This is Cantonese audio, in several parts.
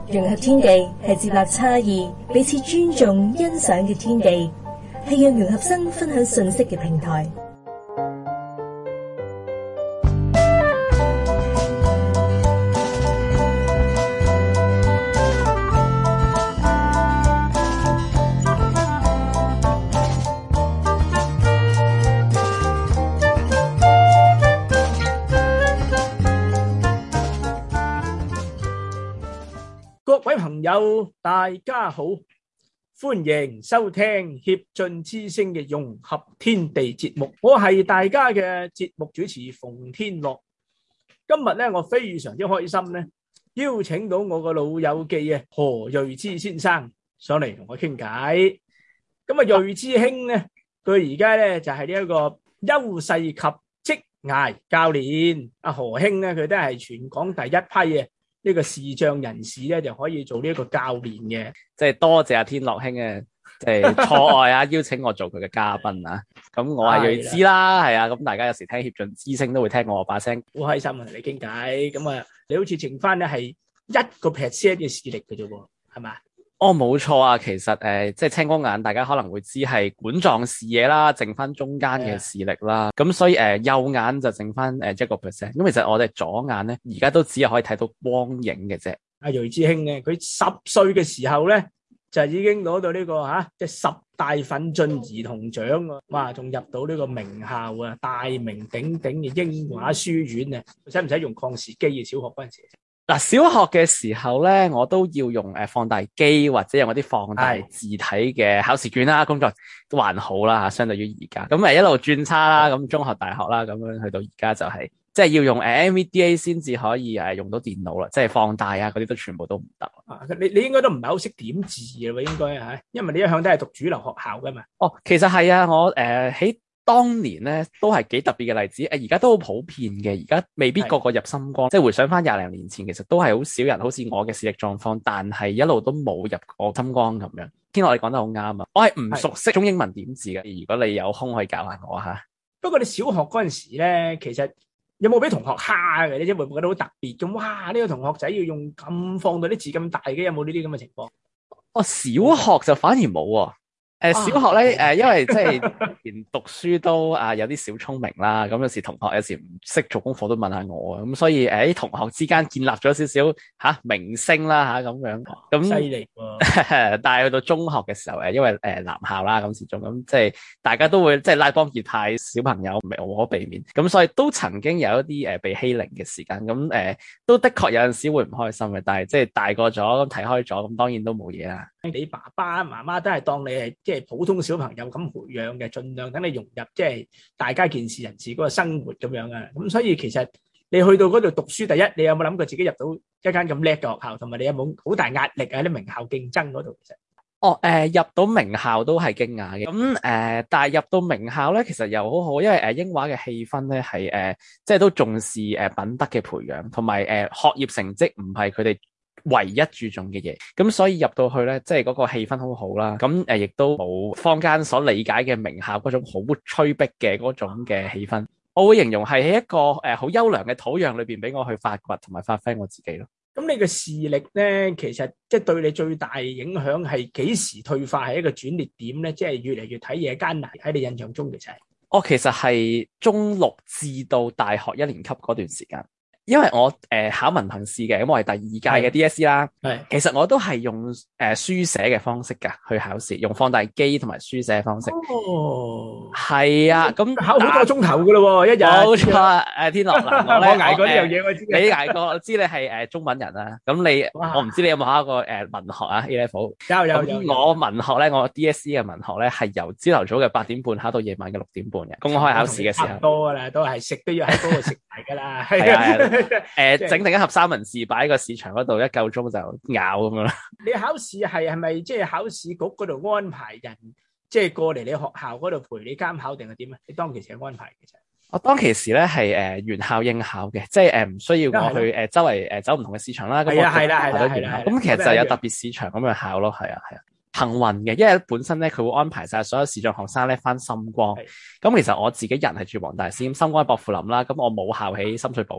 融合天地係接納差異、彼此尊重、欣賞嘅天地，係讓融合生分享信息嘅平台。 各位朋友，大家好，歡迎收聽協進之聲嘅融合天地節目。我係大家嘅節目主持馮天樂。今日咧，我非常之開心咧，邀請到我個老友記啊何睿之先生上嚟同我傾偈。咁啊，睿之兄咧，佢而家咧就係呢一個優勢及職涯教練。阿何兄咧，佢都係全港第一批嘅呢個視障人士咧，就可以做呢一個教練嘅。 即係多謝阿天樂兄嘅，即係錯愛啊，邀請我做佢嘅嘉賓啊。咁我係睿之啦，係啊。咁大家有時聽協進之聲都會聽我把聲， 好開心啊！同你傾偈。咁啊，你好似剩翻咧係1% 嘅視力嘅啫喎，係嘛？ 哦，冇錯啊。其實即係青光眼，大家可能會知係管狀視野啦，剩翻中間嘅視力啦。咁所以右眼就剩翻1%。咁其實我哋左眼咧，而家都只係可以睇到光影嘅啫。阿睿之兄咧，佢10歲嘅時候咧，就已經攞到呢個即係10大奮進兒童獎喎。哇，仲入到呢個名校啊，大名鼎鼎嘅英華書院啊。使唔使用擴視機嘅小學嗰陣時？ 嗱，小學嘅時候咧，我都要用放大機或者用嗰啲放大字體嘅考試卷啦，工作都還好啦，相對於而家。咁一路轉差啦，咁中學、大學啦，咁樣去到而家就係即係要用NVDA 先至可以用到電腦啦，即係放大啊嗰啲都全部都唔得。 你應該都唔係好識點字嘅喎，應該係，因為你一向都係讀主流學校噶嘛。 哦，其實係啊，我喺當年咧都係幾特別嘅例子，而家都好普遍嘅，而家未必個個入深光，即係回想翻20零年前，其實都係好少人好似我嘅視力狀況，但係一路都冇入過深光咁樣。天樂你講得好啱啊，我係唔熟悉中英文點字嘅，如果你有空可以教下我吓。 不過你小學嗰陣時咧，其實有冇俾同學蝦嘅？你即係會唔會覺得好特別咁？哇！呢個同學仔要用咁放到啲字咁大嘅，有冇呢啲咁嘅情況？ 哦，小學就反而冇喎。小學咧，因為即係連讀書都有啲小聰明啦，咁有時同學有時唔識做功課都問下我啊，咁所以啲同學之間建立咗少少明星啦咁樣，咁犀利喎！ 但係去到中學嘅時候因為男校啦，咁始終咁即係大家都會即係拉幫結派，小朋友無可避免，咁所以都曾經有一啲被欺凌嘅時間，咁都的確有陣時會唔開心嘅，但係即係大個咗咁睇開咗，咁當然都冇嘢啦。 你爸爸媽媽都係當你係即係普通小朋友咁培養嘅，盡量等你融入即係大家健視人士嗰個生活咁樣啊。咁所以其實你去到嗰度讀書，第一你有冇諗過自己入到一間咁叻嘅學校，同埋你有冇好大壓力喺啲名校競爭嗰度？其實入到名校都係驚訝嘅，咁但係入到名校咧，其實又好好，因為英華嘅氣氛咧係即係都重視品德嘅培養，同埋學業成績唔係佢哋唯一注重嘅嘢，咁所以入到去咧，即係嗰個氣氛好好啦。咁亦都冇坊間所理解嘅名校嗰種好催逼嘅嗰種嘅氣氛。我會形容係喺一個好優良嘅土壤裏邊俾我去發掘同埋發揮我自己咯。 咁你嘅視力咧，其實即係對你最大影響係幾時退化，係一個轉捩點咧？即係越嚟越睇嘢艱難，喺你印象中其實係其實係中6至到大學1年級嗰段時間。因為我考文憑試嘅，咁我係第2屆嘅 DSE 啦。係，其實我都係用書寫嘅方式噶去考試，用放大機同埋書寫嘅方式。 哦， 係啊，咁考好多個鐘頭噶咯，一日。冇錯，天樂嗱，我捱過呢樣嘢，我知。 你捱過，我知你係中文人啦。咁你，我唔知你有冇考過文學啊 A level？有。我文學咧，我 DSE 嘅文學咧係由朝頭早嘅8點半考到夜晚嘅6點半嘅。公開考試嘅時候。差唔多噶啦，都係食都要喺嗰度食埋噶啦。係啊。整定一盒三文治擺喺個市場嗰度，一夠鐘就咬咁樣啦。你考試係咪即係考試局嗰度安排人，即係過嚟你學校嗰度陪你監考定係點啊？你當其時嘅安排其實？我當其時咧係原校應考嘅，即係唔需要我去周圍走唔同嘅市場啦。係啦。咁其實就有特別市場咁樣考咯，係啊。幸運嘅，因為本身咧佢會安排晒所有視障學生咧翻深光。咁其實我自己人係住黃大仙，深光喺薄扶林啦。咁我母校喺深水埗。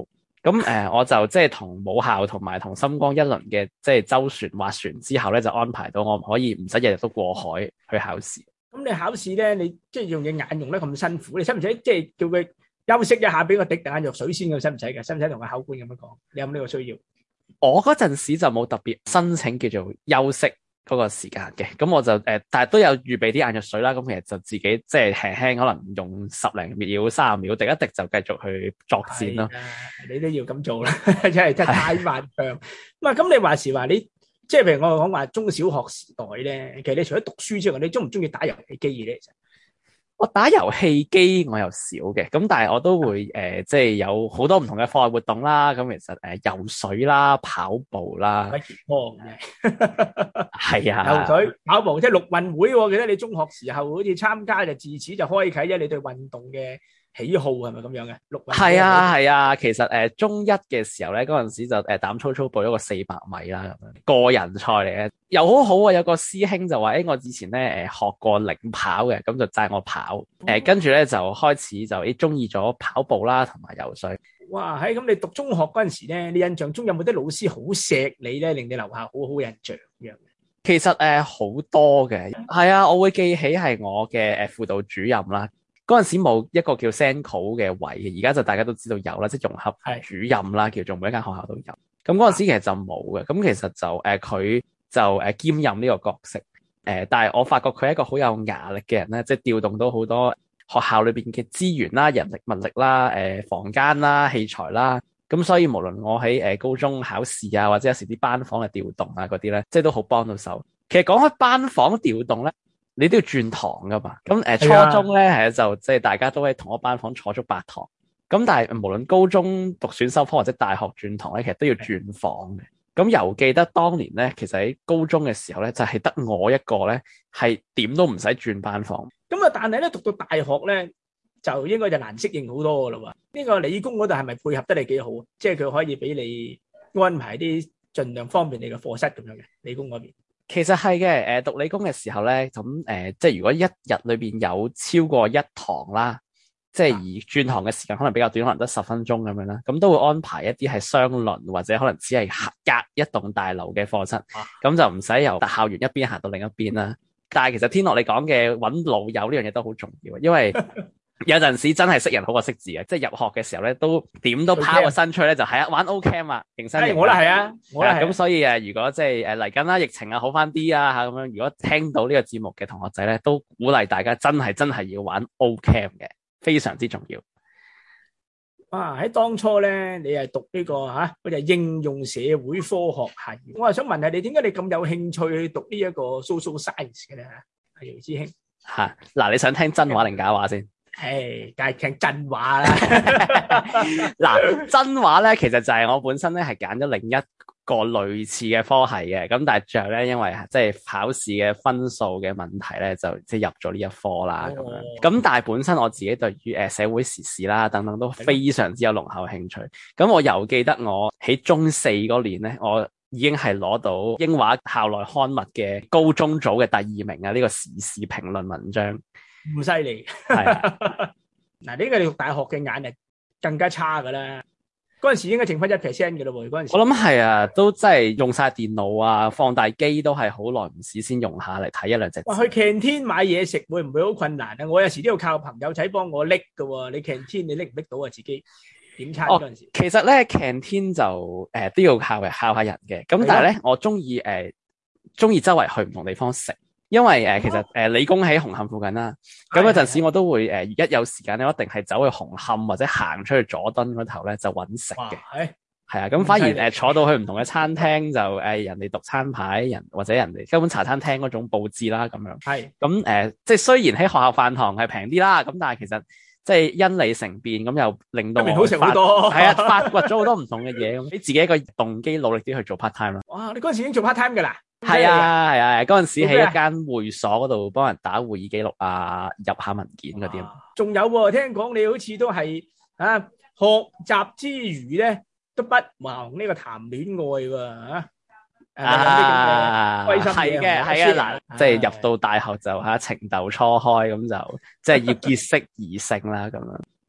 咁我就即係同母校同埋同深光一輪嘅即係周旋划船之後咧，就安排到我可以唔使日日都過海去考試。 咁你考試咧，你即係用隻眼用得咁辛苦，你使唔使即係叫佢休息一下，俾個滴眼藥水先？使唔使㗎？使唔使同個考官咁樣講？你有冇呢個需要？ 我嗰陣時就冇特別申請叫做休息嗰個時間嘅，咁我就但係都有預備啲眼藥水啦。咁其實就自己即係輕輕可能用10零秒、30秒滴一滴就繼續去作戰咯。 你都要咁做啦，真係太漫長。咁你話時話你即係譬如我講話中小學時代咧，其實你除咗讀書之外，你中唔中意打遊戲機嘅咧？其實我打遊戲機我又少嘅，咁但係我都會即係有好多唔同嘅課外活動啦。咁其實游水啦、跑步啦， 健康嘅係啊， 游水、跑步即係陸運會。我記得你中學時候好似參加就自此就開啟咗你對運動嘅喜好，係咪咁樣嘅？陸運係啊，其實中一嘅時候咧，嗰陣時就膽粗粗報咗個400米啦，咁樣個人賽嚟嘅，又好好啊！有個師兄就話，我以前咧學過領跑嘅，咁就帶我跑，跟住咧就開始就中意咗跑步啦，同埋游水。 哇！咁你讀中學嗰陣時咧，你印象中有冇啲老師好錫你咧，令你留下好好印象咁樣？ 其實好多嘅，係啊，我會記起係我嘅輔導主任啦。嗰陣時冇一個叫 Senko 嘅位嘅，而家就大家都知道有啦，即係融合主任啦，叫做每一間學校都有。咁嗰陣時其實就冇嘅，咁其實就佢就兼任呢個角色。但係我發覺佢係一個好有牙力嘅人咧，即係調動到好多學校裏邊嘅資源啦、人力物力啦、房間啦、器材啦。咁所以無論我喺高中考試啊，或者有時啲班房嘅調動啊嗰啲咧，即係都好幫到手。其實講開班房調動咧，你都要轉堂噶嘛？咁初中咧係就即係大家都喺同一班房坐足8堂。咁但係無論高中讀選修科或者大學轉堂咧，其實都要轉房嘅。咁猶記得當年咧，其實喺高中嘅時候咧，就係得我一個咧係點都唔使轉班房。 咁但係咧讀到大學咧，就應該就難適應好多噶啦喎。呢個理工嗰度係咪配合得你幾好？即係佢可以俾你安排啲盡量方便你嘅課室咁樣嘅理工嗰邊。 其實係嘅，讀理工嘅時候咧，咁即係如果一日裏邊有超過1堂啦，即係而轉堂嘅時間可能比較短，可能得10分鐘咁樣啦，咁都會安排一啲係雙輪或者可能只係隔一棟大樓嘅課室，咁就唔使由校園一邊行到另一邊啦。但係其實天樂你講嘅揾老友呢樣嘢都好重要，因為有陣時真係識人好過識字嘅，即係入學嘅時候咧都點都拋個身出去咧，就係玩 Ocam 啊，迎新營。 我啦係啊，我啦係。 咁所以如果即係嚟緊啦，疫情啊好翻啲啊嚇咁樣，如果聽到呢個節目嘅同學仔咧，都鼓勵大家真係要玩 Ocam 嘅，非常之重要。 哇！喺當初咧，你係讀呢個佢就應用社會科學系。我係想問下你，點解你咁有興趣去讀呢一個 social science 嘅咧？阿姚師兄嗱，你想聽真話定假話先？ 梗係聽真話啦。 嗱，真話咧，其實就係我本身咧係揀咗另一個類似嘅科系嘅，咁但係最後咧，因為即係考試嘅分數嘅問題咧，就即係入咗呢一科啦咁樣。咁但係本身我自己對於社會時事啦等等都非常之有濃厚興趣。咁我又記得我喺中4嗰年咧，我已經係攞到英華校內刊物嘅高中組嘅第2名啊！呢個時事評論文章。 唔犀利，係嗱，呢個你讀大學嘅眼力更加差噶啦。嗰陣時應該剩翻1% 嘅咯喎。嗰陣時我諗係啊，都真係用晒電腦啊，放大機都係好耐唔使先用下嚟睇1-2隻字。 哇！去 canteen 買嘢食會唔會好困難啊？我有時都要靠朋友仔幫我拎噶喎。你 canteen 你拎唔拎到啊？自己點餐嗰陣時？其實咧 canteen 就都要靠下人嘅。咁但係咧，我中意周圍去唔同地方食。因為其實理工喺紅磡附近啦，咁有陣時我都會一有時間咧，我一定係走去紅磡或者行出去佐敦嗰頭咧就揾食嘅。係啊，咁反而坐到去唔同嘅餐廳就人哋讀餐牌或者人哋根本茶餐廳嗰種佈置啦咁樣。係咁即係雖然喺學校飯堂係平啲啦，咁但係其實即係因理成變，咁又令到我好食好多。 係啊，發掘咗好多唔同嘅嘢，咁俾自己一個動機努力啲去做 part time 啦。 哇！你嗰陣時已經做 part time 㗎啦？ 係啊，嗰陣時喺一間會所嗰度幫人打會議記錄啊，入下文件嗰啲。 仲有喎，聽講你好似都係學習之餘咧，都不忘呢個談戀愛喎係嘅，係啊，嗱，即係入到大學就情竇初開，咁就即係要結識異性啦，咁樣。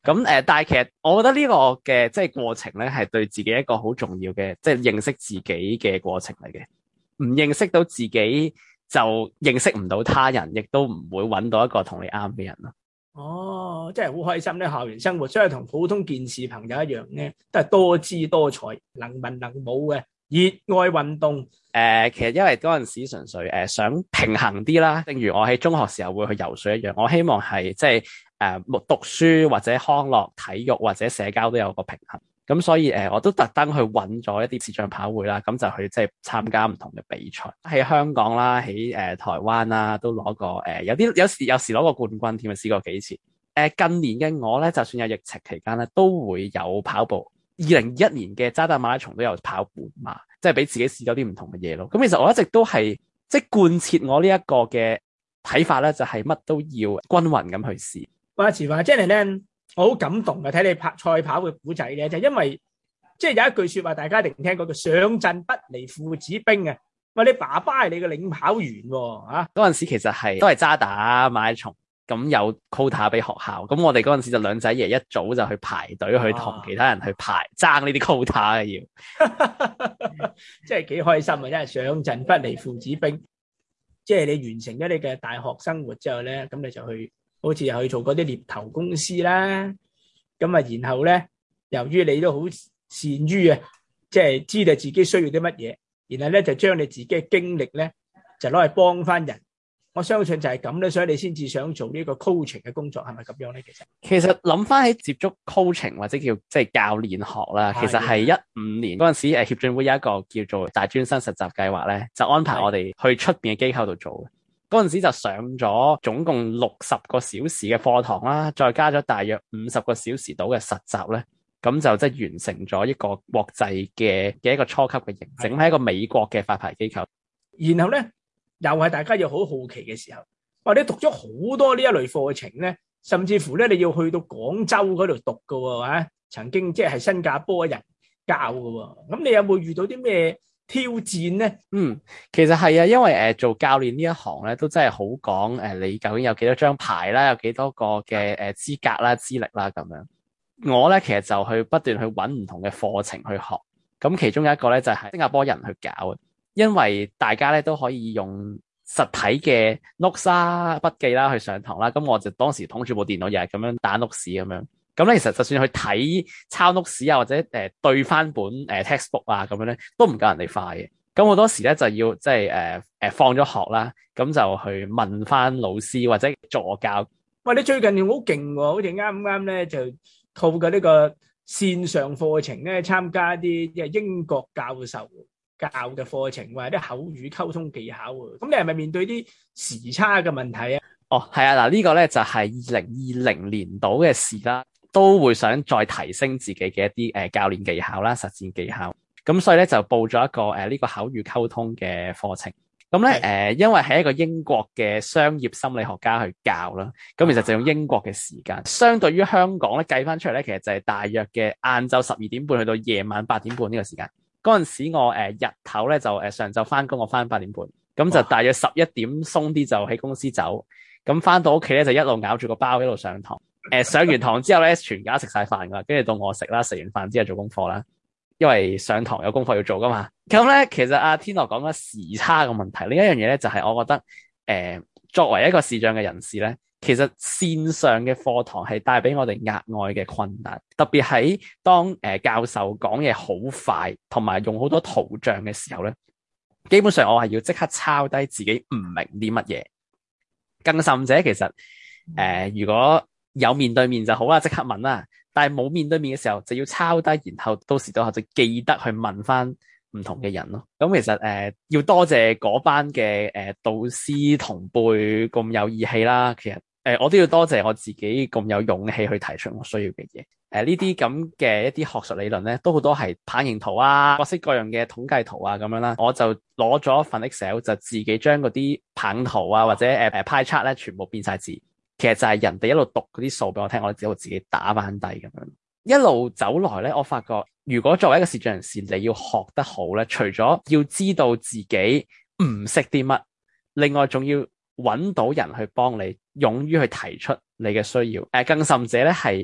但係其實我覺得呢個嘅即係過程咧，係對自己一個好重要嘅，即係認識自己嘅過程嚟嘅。唔認識到自己，就認識唔到他人，亦都唔會揾到一個同你啱嘅人咯。 哦，真係好開心咧！校園生活，所以同普通健視朋友一樣咧，都係多姿多才、能文能武嘅，熱愛運動。 其實因為嗰陣時純粹想平衡啲啦，正如我喺中學時候會去游水一樣，我希望係即係讀書或者康樂、體育或者社交都有個平衡。咁所以我都特登去揾咗一啲視像跑會啦，咁就去即係參加唔同嘅比賽，喺香港啦，喺台灣啦，都攞過有時攞過冠軍添啊，試過幾次。近年嘅我咧，就算有疫情期間咧，都會有跑步。2021年嘅渣打馬拉松都有跑半馬，即係俾自己試咗啲唔同嘅嘢咯。咁其實我一直都係即係貫徹我呢一個嘅睇法咧，就係乜都要均勻咁去試。 話時話，即係咧，我好感動啊！睇你賽跑嘅古仔咧，就因為即係有一句說話，大家一定聽過，叫上陣不離父子兵啊！喂，你爸爸係你嘅領跑員喎，啊！ 嗰陣時其實都係渣打馬拉松。咁有 quota 俾學校，咁我哋嗰陣時就兩仔爺一早就去排隊去同其他人去爭呢啲 quota 嘅要， 即係幾開心啊！真係上陣不離父子兵，即係你完成咗你嘅大學生活之後咧，咁你就去好似去做嗰啲獵頭公司啦，咁啊，然後咧，由於你都好善於啊，即係知道自己需要啲乜嘢，然後咧就將你自己嘅經歷咧就攞嚟幫翻人。我相信就係咁咧，所以你先至想做呢個 coaching 嘅工作，係咪咁樣咧？ 其實諗翻起接觸 coaching 或者叫即係教練學啦，其實係15年嗰陣時，協進會有一個叫做大專生實習計劃咧，就安排我哋去出邊嘅機構度做嘅。嗰陣時就上咗總共60個小時嘅課堂啦，再加咗大約50個小時到嘅實習咧，咁就即係完成咗一個國際嘅一個初級嘅認證，係一個美國嘅發牌機構。 然後咧。又係大家要好好奇嘅時候，或者讀咗好多呢一類課程咧，甚至乎咧你要去到廣州嗰度讀㗎喎，啊，曾經即係新加坡人教㗎喎，咁你有冇遇到啲咩挑戰咧？ 其實係啊，因為做教練呢一行咧，都真係好講你究竟有幾多張牌啦，有幾多個嘅資格啦、資歷啦咁樣。我咧其實就去不斷去揾唔同嘅課程去學，咁其中有一個咧就係新加坡人去搞嘅。因為大家咧都可以用實體嘅 notes 啦、筆記啦去上堂啦，咁我就當時捧住部電腦日日咁樣打 notes 咁樣。咁咧其實就算去睇抄 notes 啊，或者對翻本textbook 啊咁樣咧，都唔夠人哋快嘅。咁好多時咧就要即係放咗學啦，咁就去問翻老師或者助教。 喂，你最近好勁喎，好似啱咧就透過呢個線上課程咧參加啲即係英國教授教嘅課程，或者啲口語溝通技巧喎，咁你係咪面對啲時差嘅問題啊？ 哦，係啊，嗱呢個咧就係2020年度嘅事啦，都會想再提升自己嘅一啲教練技巧啦、實戰技巧，咁所以咧就報咗一個呢個口語溝通嘅課程。咁咧因為係一個英國嘅商業心理學家去教啦，咁其實就用英國嘅時間，相對於香港咧計翻出嚟咧，其實就係大約嘅晏晝12點半去到夜晚8點半呢個時間。嗰陣時我日頭咧就上晝翻工，我翻8點半，咁就大約11點鬆啲就喺公司走，咁翻到屋企咧就一路咬住個包一路上堂。上完堂之後咧，全家食晒飯噶，跟住到我食啦，食完飯之後做功課啦，因為上堂有功課要做噶嘛。咁咧其實阿天樂講緊時差嘅問題，另一樣嘢咧就係我覺得作為一個視障嘅人士咧，其實線上嘅課堂係帶俾我哋額外嘅困難，特別喺當教授講嘢好快，同埋用好多圖像嘅時候咧，基本上我係要即刻抄低自己唔明啲乜嘢。更甚者，其實如果有面對面就好啦，即刻問啦。但係冇面對面嘅時候，就要抄低，然後到時到候就記得去問翻唔同嘅人咯。咁其實要多謝嗰班嘅導師同輩咁有義氣啦。其實我都要多謝我自己咁有勇氣去提出我需要嘅嘢。呢啲咁嘅一啲學術理論咧，都好多係棒形圖啊，各式各樣嘅統計圖啊咁樣啦。我就攞咗一份 Excel， 就自己將嗰啲棒圖啊或者pie chart 咧全部變晒字。其實就係人哋一路讀嗰啲數俾我聽，我只好自己打翻低咁樣。一路走來咧，我發覺如果作為一個視障人士，你要學得好咧，除咗要知道自己唔識啲乜，另外仲要揾到人去幫你，勇於去提出你嘅需要。更甚者咧係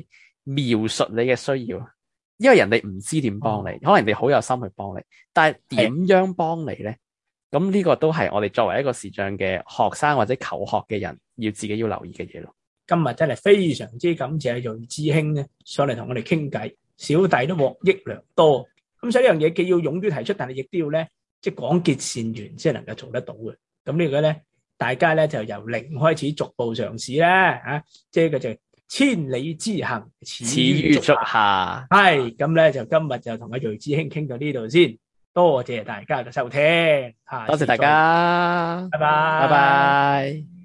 描述你嘅需要，因為人哋唔知點幫你，可能人哋好有心去幫你，但係點樣幫你咧？咁呢個都係我哋作為一個視障嘅學生或者求學嘅人，要自己要留意嘅嘢咯。 今日真係非常之感謝睿智兄咧上嚟同我哋傾偈，小弟都獲益良多。咁所以呢樣嘢既要勇於提出，但係亦都要咧即係廣結善緣先能夠做得到嘅。咁呢個咧，大家咧就由零開始逐步嘗試啦，即係個就千里之行，始於足下。係咁咧，就今日就同阿睿智兄傾到呢度先，多謝大家嘅收聽， 多謝大家， 拜拜， 拜拜。